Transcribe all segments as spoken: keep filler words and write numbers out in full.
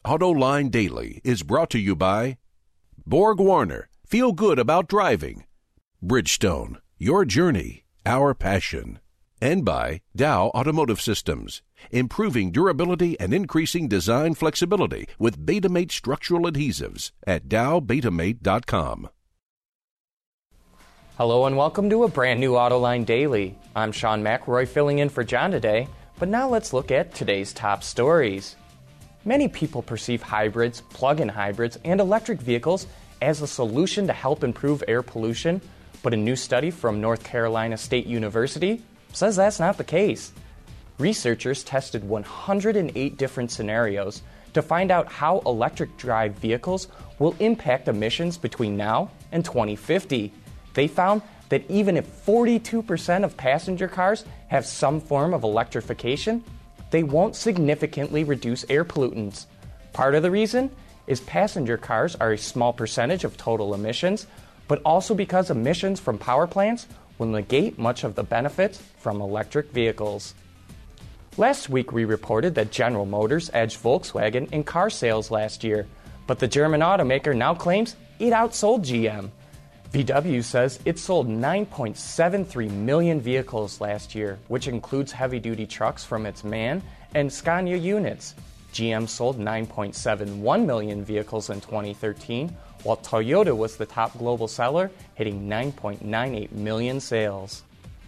AutoLine Daily is brought to you by Borg Warner, feel good about driving. Bridgestone, your journey, our passion. And by Dow Automotive Systems, improving durability and increasing design flexibility with Betamate structural adhesives at dow betamate dot com. Hello and welcome to a brand new AutoLine Daily. I'm Sean McElroy filling in for John today, but now let's look at today's top stories. Many people perceive hybrids, plug-in hybrids, and electric vehicles as a solution to help improve air pollution, but a new study from North Carolina State University says that's not the case. Researchers tested one hundred eight different scenarios to find out how electric drive vehicles will impact emissions between now and twenty fifty. They found that even if forty-two percent of passenger cars have some form of electrification, they won't significantly reduce air pollutants. Part of the reason is passenger cars are a small percentage of total emissions, but also because emissions from power plants will negate much of the benefits from electric vehicles. Last week we reported that General Motors edged Volkswagen in car sales last year, but the German automaker now claims it outsold G M. V W says it sold nine point seven three million vehicles last year, which includes heavy-duty trucks from its MAN and Scania units. G M sold nine point seven one million vehicles in twenty thirteen, while Toyota was the top global seller, hitting nine point nine eight million sales.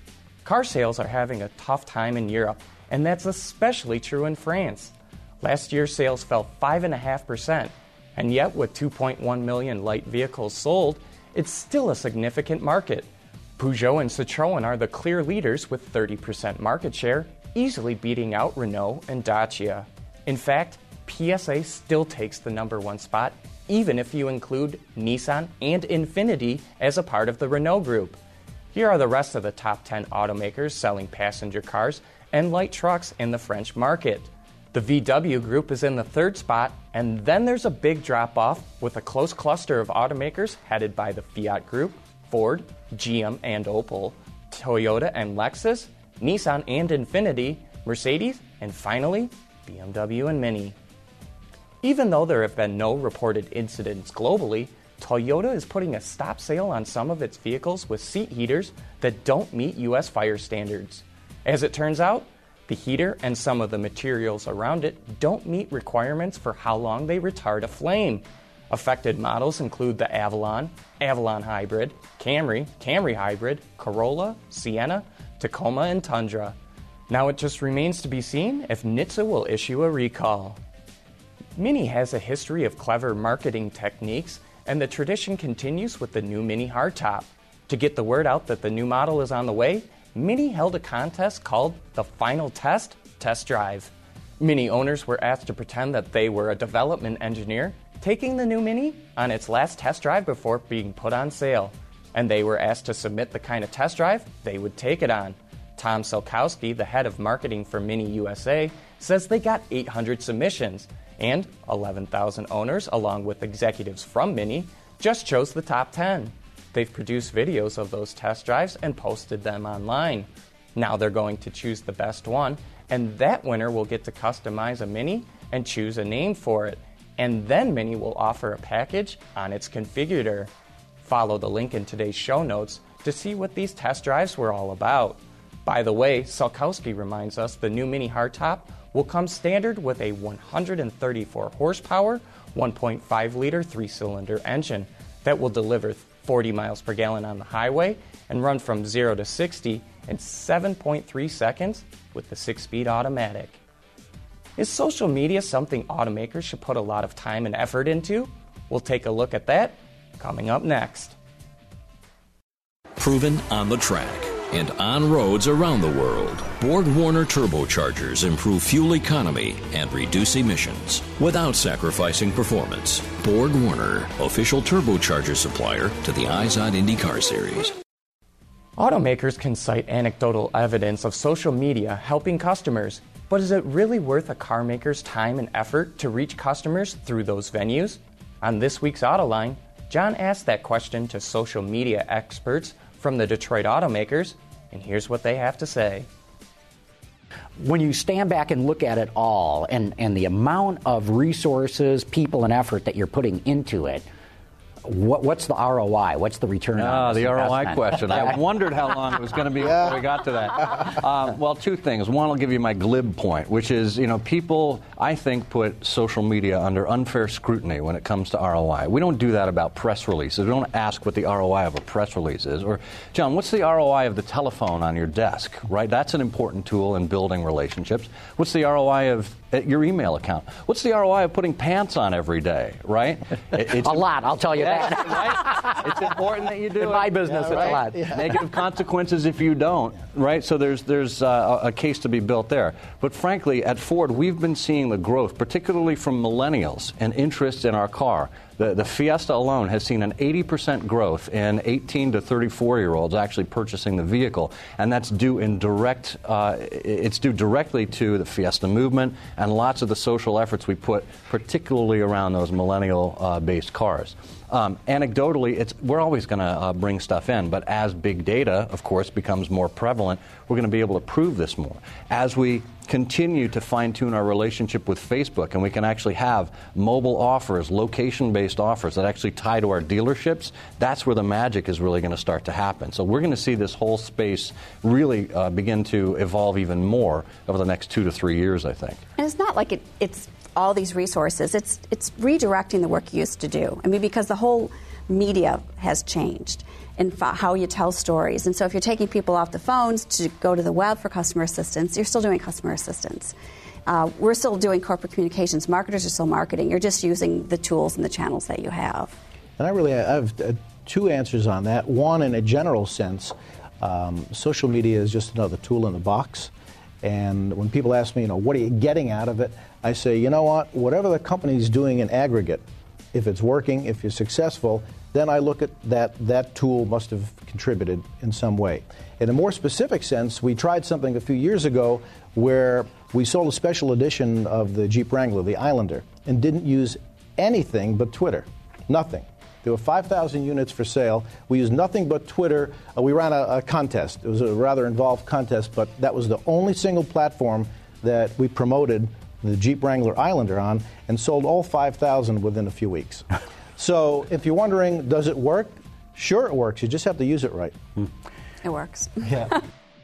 Car sales are having a tough time in Europe, and that's especially true in France. Last year, sales fell five point five percent, and yet with two point one million light vehicles sold, it's still a significant market. Peugeot and Citroën are the clear leaders with thirty percent market share, easily beating out Renault and Dacia. In fact, P S A still takes the number one spot, even if you include Nissan and Infiniti as a part of the Renault group. Here are the rest of the top ten automakers selling passenger cars and light trucks in the French market. The V W group is in the third spot, and then there's a big drop-off with a close cluster of automakers headed by the Fiat Group, Ford, G M and Opel, Toyota and Lexus, Nissan and Infiniti, Mercedes, and finally, B M W and Mini. Even though there have been no reported incidents globally, Toyota is putting a stop sale on some of its vehicles with seat heaters that don't meet U S fire standards. As it turns out, the heater and some of the materials around it don't meet requirements for how long they retard a flame. Affected models include the Avalon, Avalon Hybrid, Camry, Camry Hybrid, Corolla, Sienna, Tacoma, and Tundra. Now it just remains to be seen if N H T S A will issue a recall. Mini has a history of clever marketing techniques, and the tradition continues with the new Mini hardtop. To get the word out that the new model is on the way, Mini held a contest called the Final Test Test Drive. Mini owners were asked to pretend that they were a development engineer taking the new Mini on its last test drive before being put on sale, and they were asked to submit the kind of test drive they would take it on. Tom Selkowski, the head of marketing for Mini U S A, says they got eight hundred submissions, and eleven thousand owners, along with executives from Mini, just chose the top ten. They've produced videos of those test drives and posted them online. Now they're going to choose the best one, and that winner will get to customize a Mini and choose a name for it. And then Mini will offer a package on its configurator. Follow the link in today's show notes to see what these test drives were all about. By the way, Salkowski reminds us the new Mini hardtop will come standard with a one hundred thirty-four horsepower, one point five liter three-cylinder engine that will deliver forty miles per gallon on the highway and run from zero to sixty in seven point three seconds with the six-speed automatic. Is social media something automakers should put a lot of time and effort into? We'll take a look at that coming up next. Proven on the track and on roads around the world, Borg Warner turbochargers improve fuel economy and reduce emissions without sacrificing performance. Borg Warner, official turbocharger supplier to the Izod IndyCar Series. Automakers can cite anecdotal evidence of social media helping customers, but is it really worth a car maker's time and effort to reach customers through those venues? On this week's Autoline, John asked that question to social media experts from the Detroit automakers, and here's what they have to say. When you stand back and look at it all and, and the amount of resources, people, and effort that you're putting into it, What, what's the R O I? What's the return on Ah, the R O I investment? question. I wondered how long it was going to be before we got to that. Um, well, two things. One, I'll give you my glib point, which is, you know, people, I think, put social media under unfair scrutiny when it comes to R O I. We don't do that about press releases. We don't ask what the R O I of a press release is. Or, John, what's the R O I of the telephone on your desk, right? That's an important tool in building relationships. What's the R O I of your email account? What's the R O I of putting pants on every day, right? It, it's a lot, I'll tell you yeah, that. Right? It's important that you do in it. my business, yeah, right? it's a lot. Yeah. Negative consequences if you don't, right? So there's there's uh, a case to be built there. But frankly, at Ford, we've been seeing the growth, particularly from millennials, and interest in our car. The, the Fiesta alone has seen an eighty percent growth in eighteen to thirty-four-year-olds actually purchasing the vehicle, and that's due in direct. Uh, it's due directly to the Fiesta movement and lots of the social efforts we put, particularly around those millennial-based uh, cars. Um, anecdotally, it's, we're always going to uh, bring stuff in, but as big data, of course, becomes more prevalent, we're going to be able to prove this more. As we continue to fine-tune our relationship with Facebook, and we can actually have mobile offers, location-based offers that actually tie to our dealerships, that's where the magic is really going to start to happen. So we're going to see this whole space really uh, begin to evolve even more over the next two to three years, I think. And it's not like it, it's all these resources. It's it's redirecting the work you used to do. I mean, because the whole media has changed in f- how you tell stories. And so if you're taking people off the phones to go to the web for customer assistance, you're still doing customer assistance. Uh, we're still doing corporate communications. Marketers are still marketing. You're just using the tools and the channels that you have. And I really I have uh, two answers on that. One, in a general sense, um, social media is just another tool in the box. And when people ask me, you know, what are you getting out of it? I say, you know what, whatever the company's doing in aggregate, if it's working, if you're successful, then I look at that, that tool must have contributed in some way. In a more specific sense, we tried something a few years ago where we sold a special edition of the Jeep Wrangler, the Islander, and didn't use anything but Twitter. Nothing. There were five thousand units for sale. We used nothing but Twitter. Uh, we ran a, a contest. It was a rather involved contest, but that was the only single platform that we promoted the Jeep Wrangler Islander on, and sold all five thousand within a few weeks. So if you're wondering, does it work? Sure it works. You just have to use it right. It works. Yeah.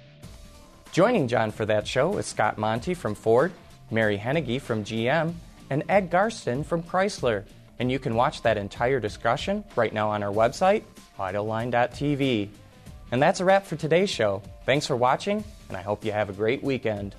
Joining John for that show is Scott Monty from Ford, Mary Hennigy from G M, and Ed Garston from Chrysler. And you can watch that entire discussion right now on our website, Autoline dot T V. And that's a wrap for today's show. Thanks for watching, and I hope you have a great weekend.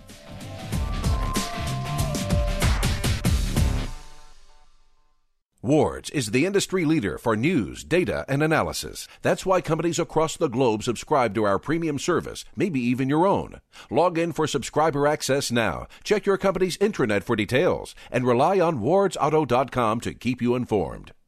Ward's is the industry leader for news, data, and analysis. That's why companies across the globe subscribe to our premium service, maybe even your own. Log in for subscriber access now. Check your company's intranet for details, and rely on wards auto dot com to keep you informed.